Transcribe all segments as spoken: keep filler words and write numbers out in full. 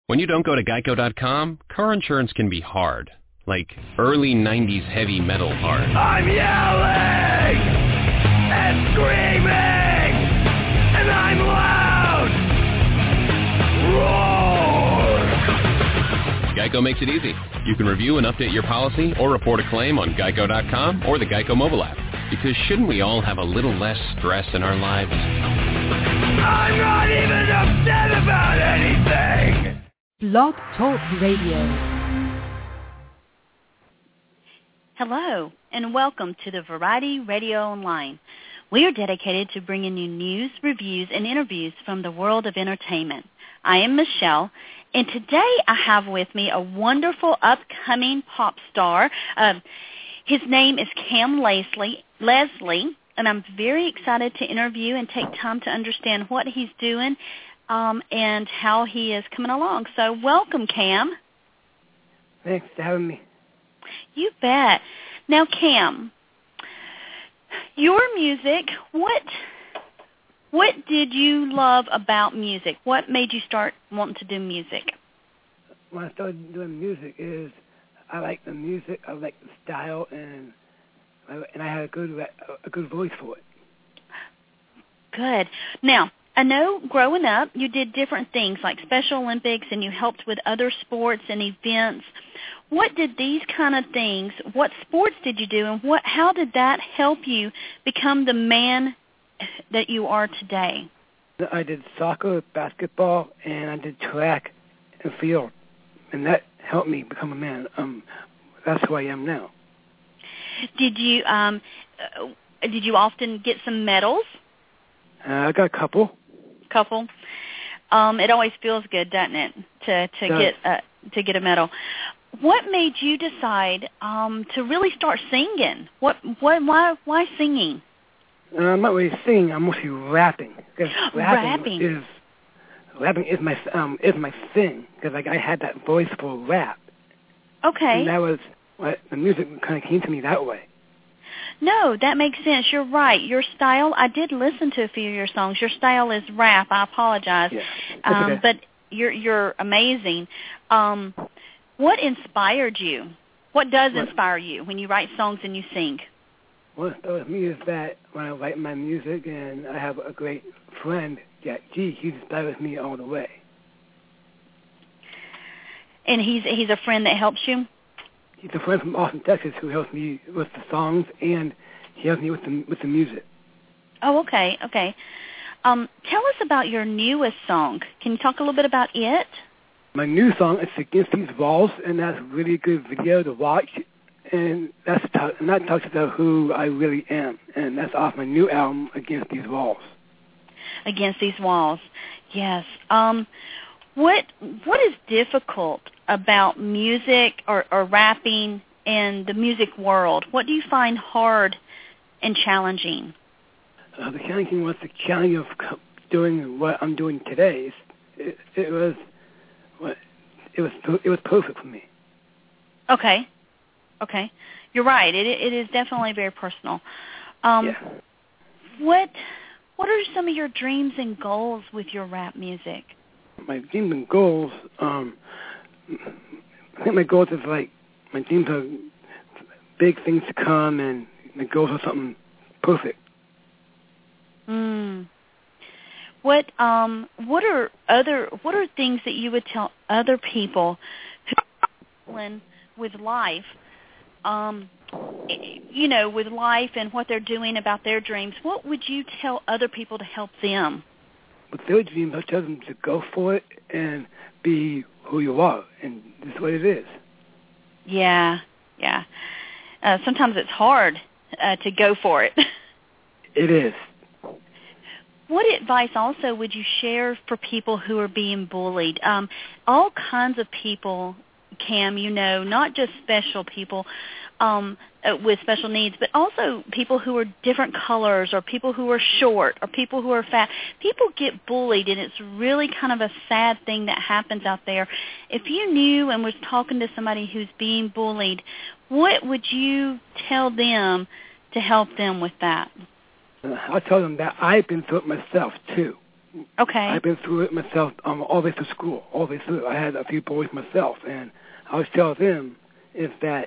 When you don't go to geico dot com, car insurance can be hard. Like early nineties heavy metal hard. I'm yelling and screaming and I'm loud. Roar! Geico makes it easy. You can review and update your policy or report a claim on geico dot com or the Geico mobile app. Because shouldn't we all have a little less stress in our lives? I'm not even upset about anything. Blog Talk Radio. Hello, and welcome to the Variety Radio Online. We are dedicated to bringing you news, reviews, and interviews from the world of entertainment. I am Michelle, and today I have with me a wonderful upcoming pop star. Uh, his name is Cam Leslie, Leslie, and I'm very excited to interview and take time to understand what he's doing um, and how he is coming along. So welcome, Cam. Thanks for having me. You bet. Now, Cam, your music, what what did you love about music? What made you start wanting to do music? When I started doing music is I like the music, I like the style, and I, and I had a good a good voice for it. Good. Now, I know growing up you did different things like Special Olympics and you helped with other sports and events. What did these kind of things, what sports did you do, and what? how did that help you become the man that you are today? I did soccer, basketball, and I did track and field, and that helped me become a man. Um, that's who I am now. Did you um, uh, did you often get some medals? Uh, I got a couple. Couple. Um, it always feels good, doesn't it, to to Does. get uh, to get a medal. What made you decide um, to really start singing? What what why why singing? Uh, I'm not really singing. I'm mostly rapping. Because Rapping. rapping is rapping is my um is my thing. Because like I had that voice for rap. Okay. And that was what the music kind of came to me that way. No, that makes sense. You're right. Your style, I did listen to a few of your songs. Your style is rap. I apologize. Yeah. Um, okay. But you're you're amazing. Um, what inspired you? What does What? inspire you when you write songs and you sing? What started with me is that when I write my music, and I have a great friend, Jack G, he inspires me all the way. And he's he's a friend that helps you? He's a friend from Austin, Texas, who helps me with the songs, and he helps me with the with the music. Oh, okay, okay. Um, tell us about your newest song. Can you talk a little bit about it? My new song is Against These Walls, and that's a really good video to watch. And that's t- and that talks about who I really am, and that's off my new album, Against These Walls. Against These Walls, yes. Um, what what is difficult about music or, or rapping and the music world? What do you find hard and challenging? Uh, the challenging was the challenge of co- doing what I'm doing today. It, it was what it was it was perfect for me. Okay. Okay, you're right. It it is definitely very personal. Um, yeah. What what are some of your dreams and goals with your rap music? My dreams and goals. Um, I think my goals is like my dreams are big things to come, and my goals are something perfect. Mm. What um what are other what are things that you would tell other people who are dealing with life? Um, you know, with life and what they're doing about their dreams, what would you tell other people to help them? With their dreams, I tell them to go for it and be who you are, and this is what it is. Yeah, yeah. Uh, sometimes it's hard uh, to go for it. It is. What advice also would you share for people who are being bullied? Um, all kinds of people, Cam, you know, not just special people um, uh, with special needs, but also people who are different colors or people who are short or people who are fat. People get bullied, and it's really kind of a sad thing that happens out there. If you knew and was talking to somebody who's being bullied, what would you tell them to help them with that? Uh, I'll tell them that I've been through it myself, too. Okay. I've been through it myself, um, all the way through school, all the way through. I had a few boys myself, and I always tell them is that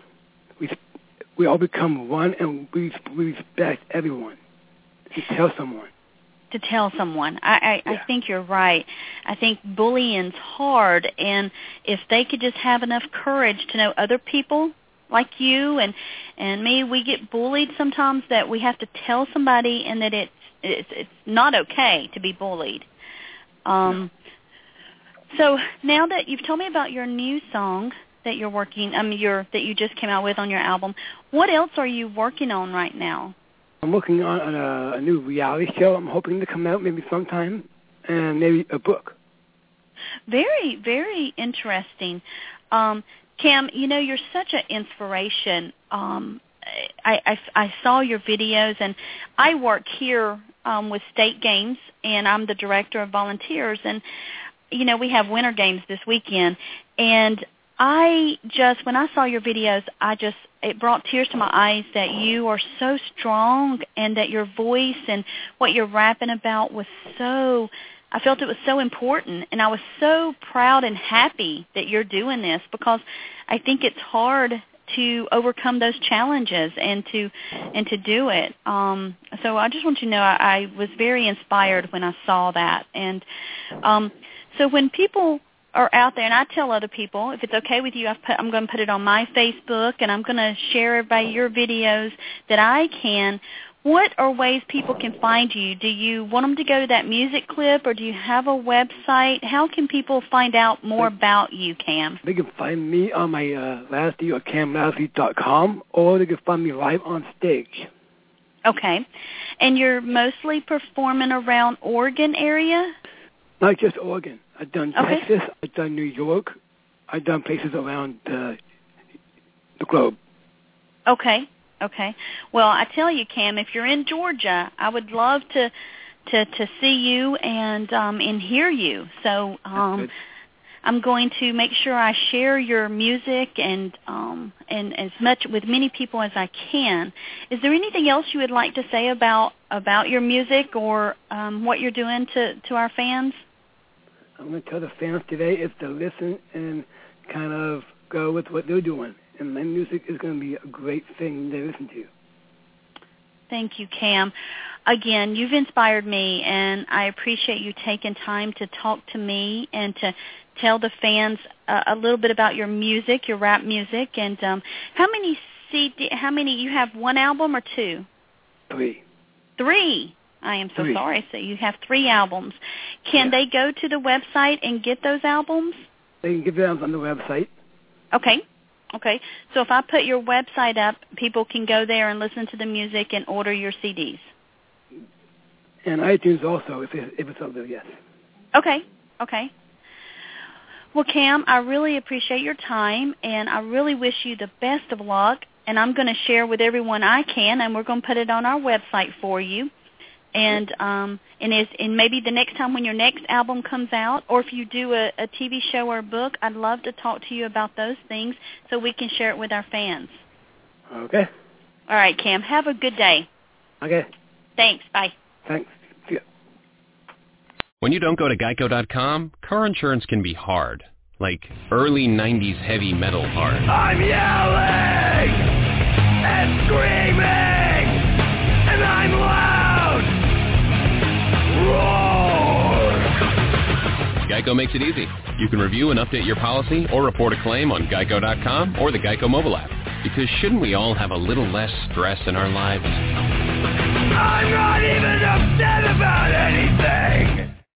we we all become one, and we, we respect everyone. To tell someone. To tell someone. I, I, yeah. I think you're right. I think bullying's hard, and if they could just have enough courage to know other people like you and and me, we get bullied sometimes that we have to tell somebody, and that it's it's, it's not okay to be bullied. Um, so now that you've told me about your new song that you're working, I mean, your that you just came out with on your album, what else are you working on right now? I'm working on a, a new reality show. I'm hoping to come out maybe sometime, and maybe a book. Very, very interesting. Um, Cam, you know, you're such an inspiration. Um, I, I, I saw your videos, and I work here um, with State Games, and I'm the director of volunteers. And, you know, we have winter games this weekend. And I just, when I saw your videos, I just, it brought tears to my eyes that you are so strong, and that your voice and what you're rapping about was so, I felt it was so important, and I was so proud and happy that you're doing this, because I think it's hard to overcome those challenges and to and to do it. Um, so I just want you to know I, I was very inspired when I saw that. And um, so when people are out there, and I tell other people, if it's okay with you, I've put, I'm going to put it on my Facebook, and I'm going to share everybody your videos that I can. What are ways people can find you? Do you want them to go to that music clip, or do you have a website? How can people find out more about you, Cam? They can find me on my uh, last deal at cam lashley dot com, or they can find me live on stage. Okay. And you're mostly performing around Oregon area? Not just Oregon. I've done okay. Texas. I've done New York. I've done places around uh, the globe. Okay. Okay. Well, I tell you, Cam, if you're in Georgia, I would love to to, to see you and um, and hear you. So um, I'm going to make sure I share your music and um, and as much with many people as I can. Is there anything else you would like to say about about your music or um, what you're doing to, to our fans? I'm going to tell the fans today is to listen and kind of go with what they're doing. And my music is going to be a great thing to listen to. Thank you, Cam. Again, you've inspired me, and I appreciate you taking time to talk to me and to tell the fans uh, a little bit about your music, your rap music. And um, how many C D? How many? You have one album or two? Three. Three. I am so three. sorry. So you have three albums. Can yeah. they go to the website and get those albums? They can get them on the website. Okay. Okay. So if I put your website up, people can go there and listen to the music and order your C Ds. And iTunes also, if, it, if it's up there, yes. Okay. Okay. Well, Cam, I really appreciate your time, and I really wish you the best of luck. And I'm going to share with everyone I can, and we're going to put it on our website for you. And um, and, is, and maybe the next time when your next album comes out, or if you do a, a T V show or a book, I'd love to talk to you about those things so we can share it with our fans. Okay. All right, Cam. Have a good day. Okay. Thanks. Bye. Thanks. See ya. When you don't go to geico dot com, car insurance can be hard. Like early nineties heavy metal hard. I'm yelling and screaming, and I'm loud. Roar! Geico makes it easy. You can review and update your policy or report a claim on geico dot com or the Geico mobile app. Because shouldn't we all have a little less stress in our lives? I'm